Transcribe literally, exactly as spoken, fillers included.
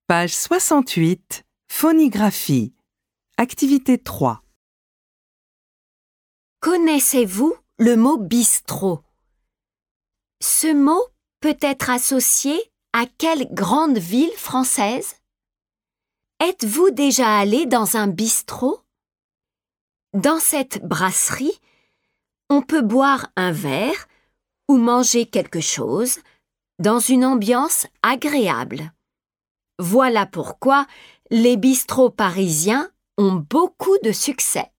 Page soixante-huit. Phonographie. Activité trois. Connaissez-vous le mot bistrot? Ce mot peut être associé à quelle grande ville française? Êtes-vous déjà allé dans un bistrot? Dans cette brasserie, on peut boire un verre ou manger quelque chose dans une ambiance agréable. Voilà pourquoi les bistrots parisiens ont beaucoup de succès.